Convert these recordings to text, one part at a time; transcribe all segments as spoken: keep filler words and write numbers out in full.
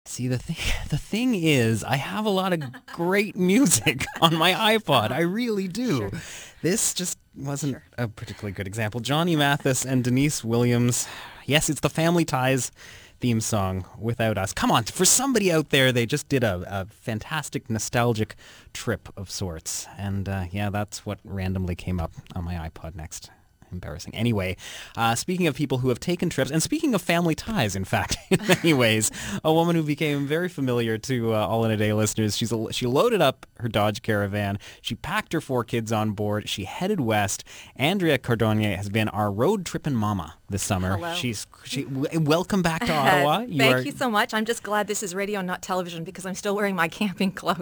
See, the thing, the thing is, I have a lot of great music on my iPod. I really do. Sure. This just wasn't Sure. a particularly good example. Johnny Mathis and Denise Williams. Yes, it's the Family Ties theme song, Without Us. Come on, for somebody out there, they just did a, a fantastic nostalgic trip of sorts. And uh, yeah, that's what randomly came up on my iPod next. Embarrassing. Anyway, uh, speaking of people who have taken trips, and speaking of family ties, in fact, in many ways, a woman who became very familiar to uh, All in a Day listeners. She's a, she loaded up her Dodge Caravan. She packed her four kids on board. She headed west. Andrea Cardone has been our road tripping mama this summer. Hello. She's she. W- welcome back to Ottawa. You Thank are... you so much. I'm just glad this is radio, not television, because I'm still wearing my camping clothes.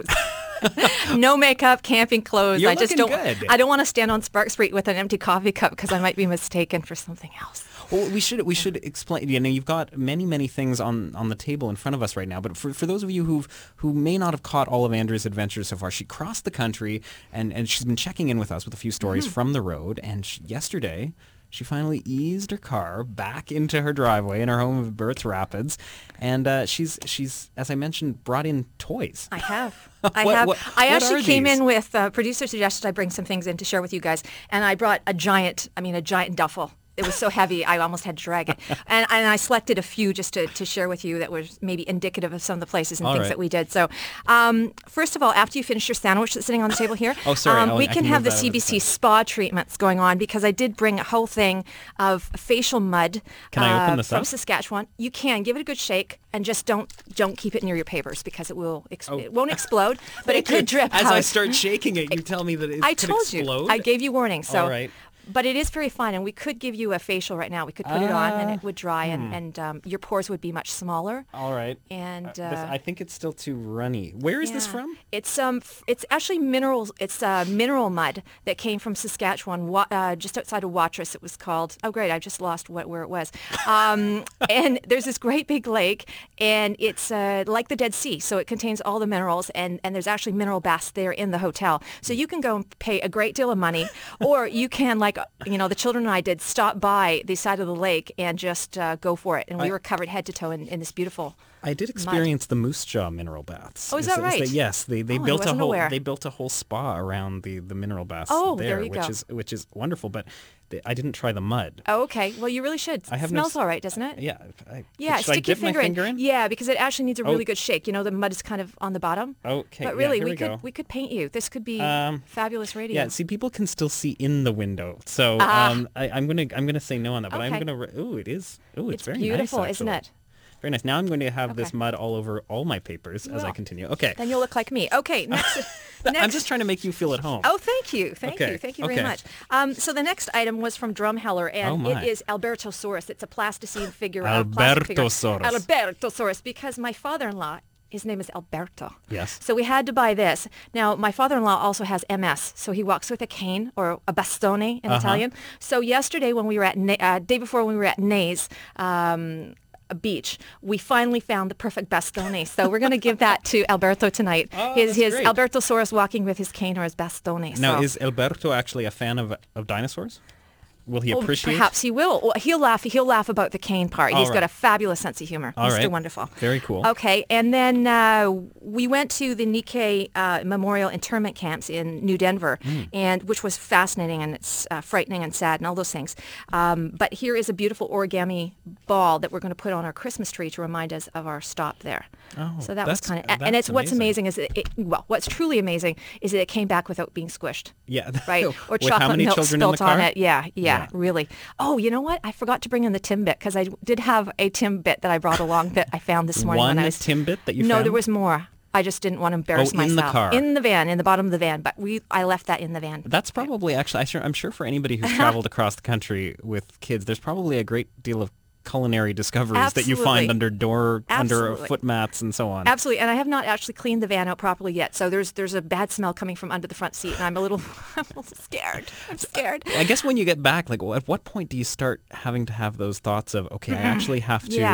No makeup, camping clothes. You're I just looking don't. good. I don't want to stand on Spark Street with an empty coffee cup because I might be mistaken for something else. Well, we should we should explain. You know, you've got many many things on, on the table in front of us right now. But for, for those of you who who may not have caught all of Andrea's adventures so far, she crossed the country and, and she's been checking in with us with a few stories mm-hmm. from the road. And she, yesterday, she finally eased her car back into her driveway in her home of Burt's Rapids, and uh, she's she's as I mentioned brought in toys. I have. I What- have. what- I what actually are came these? in with uh, producer suggested I bring some things in to share with you guys, and I brought a giant. I mean, a giant duffel. It was so heavy, I almost had to drag it. And, and I selected a few just to, to share with you that was maybe indicative of some of the places and All things right. that we did. So, um, first of all, after you finish your sandwich that's sitting on the table here, Oh, sorry. um, I'll- we I can can have move the that C over B to C the side. spa treatments going on because I did bring a whole thing of facial mud Can I open uh, this from up? Saskatchewan. You can. Give it a good shake and just don't don't keep it near your papers because it will ex- Oh. it won't explode, but it could drip As out. I start shaking it, you tell me that it I could told explode. you. I gave you warning. So, All right. But it is very fine, and we could give you a facial right now. We could put it on, and Ah, it would dry, and, and um, your pores would be much smaller. All right. And Uh, this- uh, I think it's still too runny. Where is this yeah. from? It's um, f- it's actually minerals. It's uh, mineral mud that came from Saskatchewan, wa- uh, just outside of Watrous. It was called. Oh, great! I just lost what where it was. Um, and there's this great big lake, and it's uh, like the Dead Sea, so it contains all the minerals, and and there's actually mineral baths there in the hotel. So you can go and pay a great deal of money, or you can, like you know, the children and I did, stop by the side of the lake and just uh, go for it. And we I- were covered head to toe in, in this beautiful. I did experience the Moose Jaw mineral baths. Oh, is that right? yes, they they Oh, I built a wasn't whole aware. they built a whole spa around the, the mineral baths Oh, there, there you which go. is which is wonderful. But the, I didn't try the mud. Oh, okay. Well, you really should. I have It no smells s- all right, doesn't it? Yeah. I, Yeah, should I stick your dip my finger, finger in? Yeah, because it actually needs a really Oh. good shake. You know, the mud is kind of on the bottom. Okay, But yeah, really, here we, we could go. we could paint you. This could be Um, fabulous radio. Yeah. See, people can still see in the window, so Ah. um, I, I'm gonna I'm gonna say no on that. But I'm Okay. gonna. Re- ooh, it is. Ooh, it's, It's very beautiful, nice, isn't actually. it? Very nice. Now I'm going to have this Okay. mud all over all my papers as I will. continue. Okay. Then you'll look like me. Okay, next. next. I'm just trying to make you feel at home. Oh, thank you. Thank Okay, you. Thank you okay. very much. Um, so the next item was from Drumheller, Oh, and my. it is Albertosaurus. It's a plasticine figure. a plastic figure. Albertosaurus. Albertosaurus, because my father-in-law, his name is Alberto. Yes. So we had to buy this. Now, my father-in-law also has M S, so he walks with a cane, or a bastone in Uh-huh. Italian. So yesterday when we were at, Na- uh, day before when we were at Nays, um, a beach, we finally found the perfect bastone. So we're going to give that to Alberto tonight. Oh, his that's his great. Albertosaurus walking with his cane or his bastone. Now, so. is Alberto actually a fan of of dinosaurs? Will he Oh, appreciate? perhaps he will. Well, he'll laugh. He'll laugh about the cane part. All He's right. got a fabulous sense of humor. All Mister right. Wonderful. Very cool. Okay, and then uh, we went to the Nikkei uh, Memorial Internment Camps in New Denver, Mm. and which was fascinating, and it's uh, frightening and sad and all those things. Um, but here is a beautiful origami ball that we're going to put on our Christmas tree to remind us of our stop there. Oh, so that was that's- kind of, and that's it's what's amazing. amazing is it, it, well, what's truly amazing is that it came back without being squished. Yeah. Right, or With chocolate how many milk children in the spilt on car? it. Yeah, yeah, Yeah. really. Oh, you know what? I forgot to bring in the Timbit because I did have a Timbit that I brought along that I found this morning One when I was Timbit that you No, found? there was more. I just didn't want to embarrass Oh, in the myself. car. In the van, in the bottom of the van. But we, I left that in the van. That's probably actually. I sure, I'm sure for anybody who's traveled across the country with kids, there's probably a great deal of culinary discoveries that you find Absolutely. under door, under Absolutely. foot mats, and so on. Absolutely, and I have not actually cleaned the van out properly yet. So there's there's a bad smell coming from under the front seat, and I'm a little, I'm a little scared. I'm scared. I guess when you get back, like, at what point do you start having to have those thoughts of, okay, I actually have to Yeah.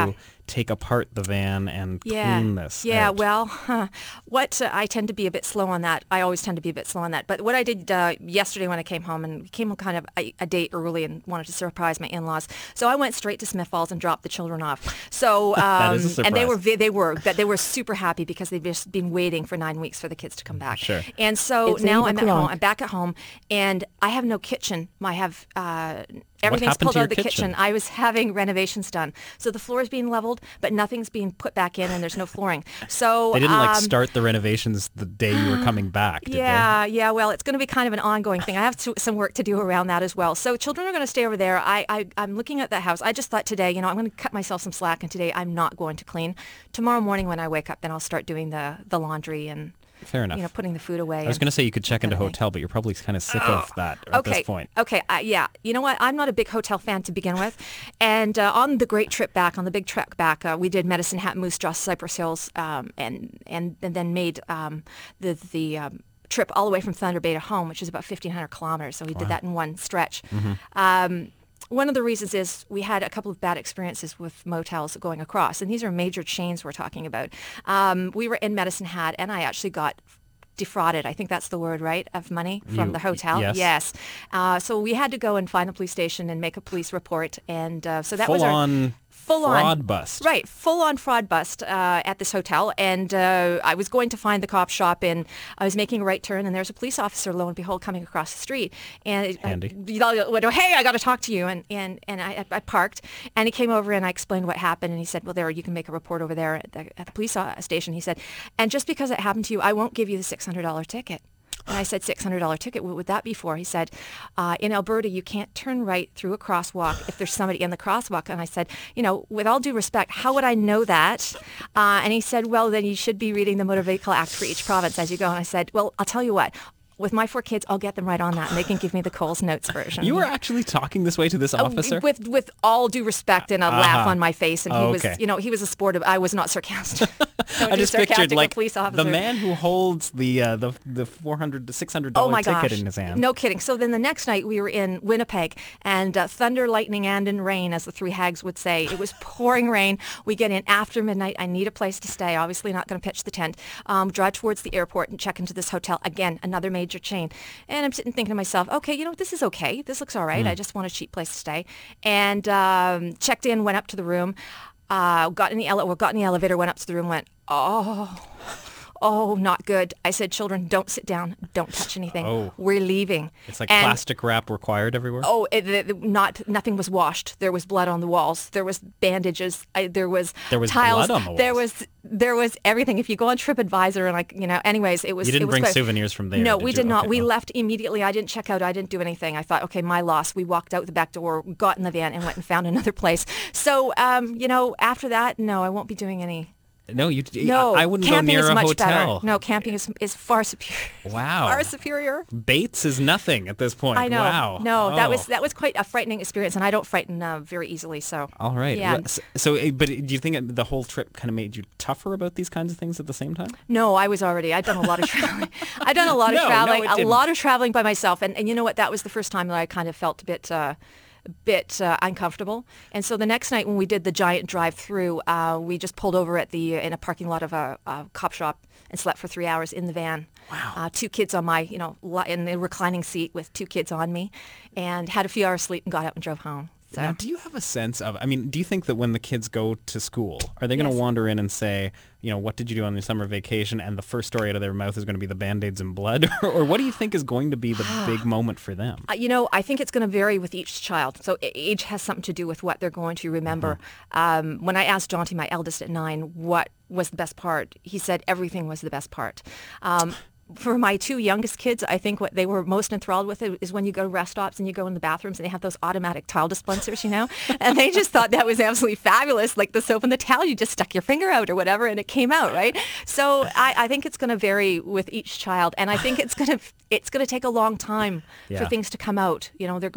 take apart the van and Yeah. clean this Yeah, out? well, huh, what uh, I tend to be a bit slow on that. I always tend to be a bit slow on that. But what I did uh, yesterday when I came home, and came home kind of a, a day early and wanted to surprise my in-laws, so I went straight to Smith Falls and dropped the children off. So um, is a and they were surprise. vi- they were but they were super happy because they've just been waiting for nine weeks for the kids to come back. Sure. And so It's now eight I'm at home. o'clock. I'm back at home, and I have no kitchen. I have. Uh, Everything's happened pulled to out your of the kitchen. kitchen? I was having renovations done. So the floor is being leveled, but nothing's being put back in and there's no flooring. So They didn't like um, start the renovations the day you were coming back, did yeah, yeah. Well, it's going to be kind of an ongoing thing. I have to, some work to do around that as well. So children are going to stay over there. I, I, I'm looking at that house. I just thought today, you know, I'm going to cut myself some slack, and today I'm not going to clean. Tomorrow morning when I wake up, then I'll start doing the, the laundry and, they? Fair enough. you know, putting the food away. I was and- going to say you could check into a Okay. hotel, but you're probably kind of sick of that at okay. this point. Okay. Uh, yeah. You know what? I'm not a big hotel fan to begin with. And uh, on the great trip back, on the big trek back, uh, we did Medicine Hat, Moose Jaw, Cypress Hills, um, and, and and then made um, the the um, trip all the way from Thunder Bay to home, which is about fifteen hundred kilometers. So we did that in one stretch. Um, one of the reasons is we had a couple of bad experiences with motels going across, and these are major chains we're talking about. Um, we were in Medicine Hat, and I actually got defrauded. I think that's the word, right? Of money from You- the hotel. yes. Yes. Uh, so we had to go and find a police station and make a police report, and uh, so that Full was our on full on fraud bust. Right, full on fraud bust uh, at this hotel. And uh, I was going to find the cop shop, and I was making a right turn, and there's a police officer, lo and behold, coming across the street. And I- Handy. I, went, hey, I got to talk to you. And and and I, I parked, and he came over, and I explained what happened, and he said, well, there, you can make a report over there at the, at the police uh, station. He said, and just because it happened to you, I won't give you the six hundred dollars ticket. And I said, six hundred dollars ticket, what would that be for? He said, uh, in Alberta, you can't turn right through a crosswalk if there's somebody in the crosswalk. And I said, you know, with all due respect, how would I know that? Uh, and he said, well, then you should be reading the Motor Vehicle Act for each province as you go. And I said, well, I'll tell you what. With my four kids, I'll get them right on that, and they can give me the Coles Notes version. You were actually talking this way to this officer? With with all due respect and a laugh Uh-huh. on my face, and he Oh, was, okay. you know, he was a sportive. I was not sarcastic. Don't I do just sarcastic pictured with like police officer. the man who holds the uh, the the four hundred to six hundred Oh dollar my ticket gosh. in his hand. No kidding. So then the next night we were in Winnipeg, and uh, thunder, lightning, and in rain, as the three hags would say. It was pouring rain. We get in after midnight. I need a place to stay. Obviously not going to pitch the tent. Um, drive towards the airport and check into this hotel. Again, another major chain. And I'm sitting thinking to myself, okay, you know, this is okay. This looks all right. I just want a cheap place to stay. And um, checked in, went up to the room, uh, got in the ele- well, got in the elevator, went up to the room, went, oh... Oh, not good. I said, children, don't sit down. Don't touch anything. Oh. We're leaving. It's like And- plastic wrap required everywhere. Oh, it, it, not nothing was washed. There was blood on the walls. There was bandages. I, there was There was tiles. blood on the There walls. was there was everything. If you go on TripAdvisor and like you know, anyways, it was. You didn't it was bring quite- souvenirs from there, No, did we you? did not. Okay, we well. left immediately. I didn't check out. I didn't do anything. I thought, okay, my loss. We walked out the back door, got in the van, and went and found another place. So, um, you know, after that, no, I won't be doing any. No, you. No, I wouldn't go camping near is a much hotel. better. No, camping is is far superior. Wow. Far superior. Bates is nothing at this point. I know. Wow. No, that Oh. was that was quite a frightening experience, and I don't frighten uh, very easily. So. All right. Yeah. Well, So, so, uh, but do you think it- the whole trip kind of made you tougher about these kinds of things at the same time? No, I was already. I'd done a lot of traveling. I'd done a lot of No, no, traveling. it a didn't. lot of traveling by myself, and and you know what? That was the first time that I kind of felt a bit. Uh, bit uh, uncomfortable, and so the next night when we did the giant drive-through, uh, we just pulled over at the in a parking lot of a, a cop shop and slept for three hours in the van. Wow! Uh, two kids on my, you know, li- in the reclining seat with two kids on me, and had a few hours sleep and got up and drove home. So. Now, do you have a sense of, I mean, do you think that when the kids go to school, are they going to Yes. wander in and say, you know, what did you do on your summer vacation? And the first story out of their mouth is going to be the Band-Aids and blood? Or what do you think is going to be the big moment for them? Uh, you know, I think it's going to vary with each child. So a- age has something to do with what they're going to remember. Um, when I asked Jonty, my eldest at nine, what was the best part, he said everything was the best part. Um, for my two youngest kids, I think what they were most enthralled with it is when you go to rest stops and you go in the bathrooms and they have those automatic towel dispensers, you know, and they just thought that was absolutely fabulous. Like the soap and the towel, you just stuck your finger out or whatever and it came out, right? So I, I think it's going to vary with each child, and I think it's going to it's going to take a long time Yeah. for things to come out. You know, they're going to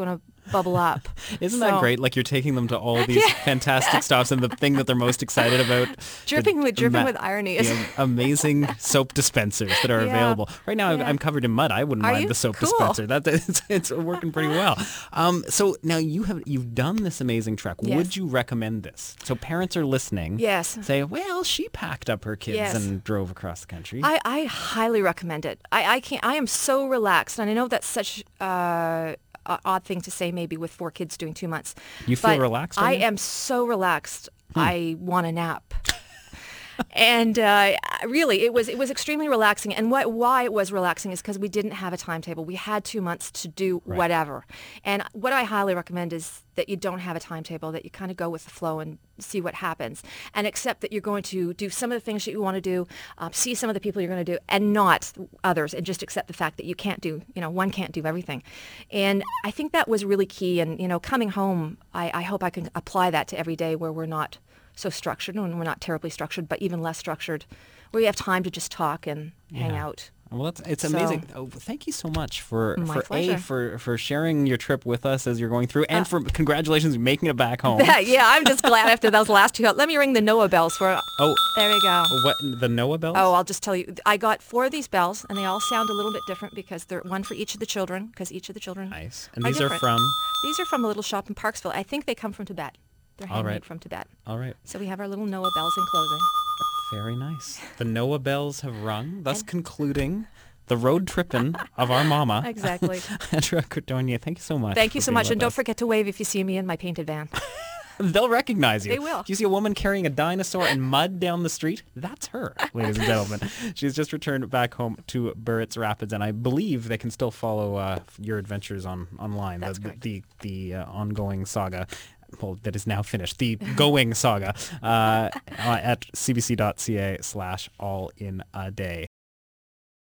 bubble up. Isn't So- that great? Like you're taking them to all these fantastic stops, and the thing that they're most excited about, Dripping the with dripping ama- with irony the is. am- amazing soap dispensers that are Yeah. available right now. I'm- Yeah. I'm covered in mud. I wouldn't Are mind you? the soap Cool. dispenser. That it's, it's working pretty well. Um, so now you have you've done this amazing trek. Yes. Would you recommend this? So parents are listening. Yes. Say, well, she packed up her kids Yes. and drove across the country. I, I highly recommend it. I, I can't. I am so relaxed, and I know that's such uh, a odd thing to say, maybe with four kids doing two months. You feel but relaxed, are I you? am so relaxed. I want a nap. And uh, really, it was it was extremely relaxing. And what why it was relaxing is because we didn't have a timetable. We had two months to do Right. whatever. And what I highly recommend is that you don't have a timetable, that you kind of go with the flow and see what happens, and accept that you're going to do some of the things that you want to do, um, see some of the people you're going to do, and not others, and just accept the fact that you can't do, you know, one can't do everything. And I think that was really key. And, you know, coming home, I, I hope I can apply that to every day where we're not so structured, and we're not terribly structured, but even less structured, where we have time to just talk and hang Yeah. out. Well, it's, it's So- amazing. Oh, thank you so much for My for a pleasure. for for sharing your trip with us as you're going through, and Uh, for congratulations on making it back home. Yeah, I'm just glad after those last two. Let me ring the Noah bells for. Oh, There we go. what the Noah bells? Oh, I'll just tell you. I got four of these bells, and they all sound a little bit different because they're one for each of the children, because each of the children. Nice. And are these are different. from. These are from a little shop in Parksville. I think they come from Tibet. They're All handmade right. from Tibet. All right. So we have our little Noah bells in closing. Very nice. The Noah bells have rung, thus concluding the road tripping of our mama. Exactly. Andrea Cordonia, thank you so much. Thank you for so being much, with and don't us. forget to wave if you see me in my painted van. They'll recognize you. They will. Do you see a woman carrying a dinosaur in mud down the street? That's her, ladies and gentlemen. She's just returned back home to Burritts Rapids, and I believe they can still follow uh, your adventures on online. That's the correct. the, the uh, ongoing saga. Well, that is now finished. The going saga uh, at cbc.ca slash all in a day.